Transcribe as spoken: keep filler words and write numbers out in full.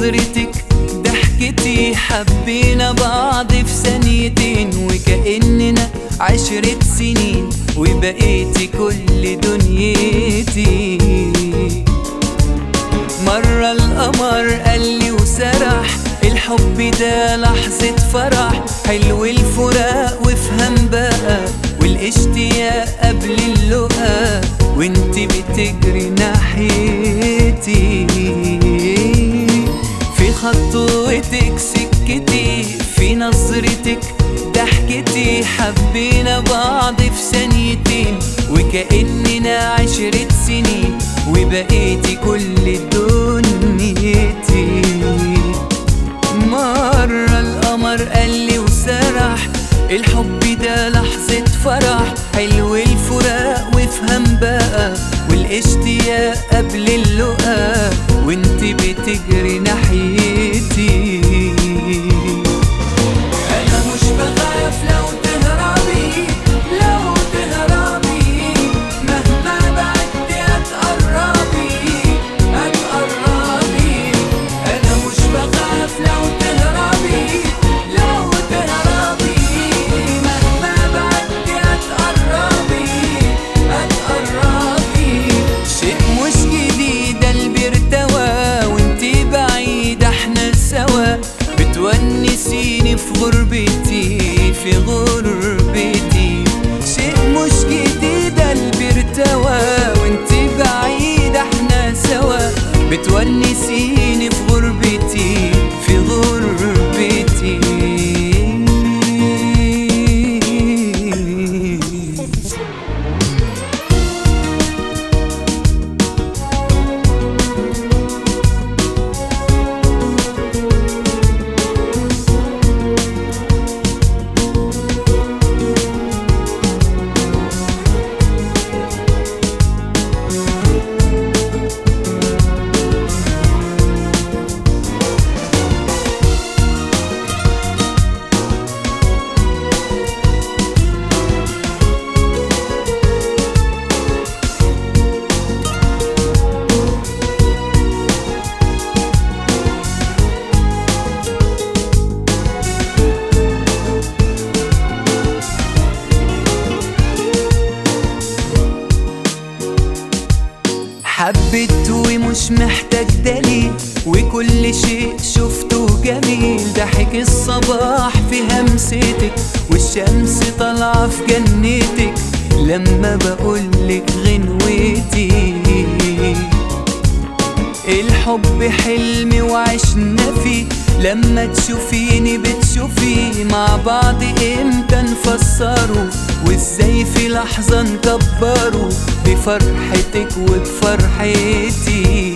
نظرتك ضحكتي حبينا بعض في ثانيتين، وكأننا عشرة سنين وبقيتي كل دنيتي. مرة القمر قالي وسرح الحب ده لحظة فرح، حلو الفراق وافهم بقى والاشتياق قبل اللقا وانت بتجري ناحيتي. في خطوتك سكتي، في نظرتك ضحكتي حبينا بعض في ثانيتين، وكأننا عشرة سنين وبقيتي كل دنيتي. مرة القمر قالي وسرح الحب ده لحظة فرح، حلو الفراق وافهم بقى والاشتياق قبل اللقا وانت بتجري ناحيتي. انا مش بخاف لو تهربي، لو تهربي مهما بعدت هتقربي هتقربي. انا مش بخاف لو تهربي، لو تهربي مهما بعدت هتقربي هتقربي. شيء مش جديد قلبي ارتوى وانتي بعيدة احنا سوا، بتونسيني في غربتي في غربتي. شيء مش جديد قلبي ارتوى وانتي بعيدة احنا سوا، بتونسيني في غربتي في غربتي. حبيت ومش محتاج دليل وكل شيء شفته جميل، ضحك الصباح في همستك والشمس طالعة في جنتك لما بقولك غنوتي. الحب حلم وعشنا فيه، لما تشوفيني بتشوفيه مع بعض امتى نفسره وازاي في لحظة نكبره بفرحتك وبفرحتي.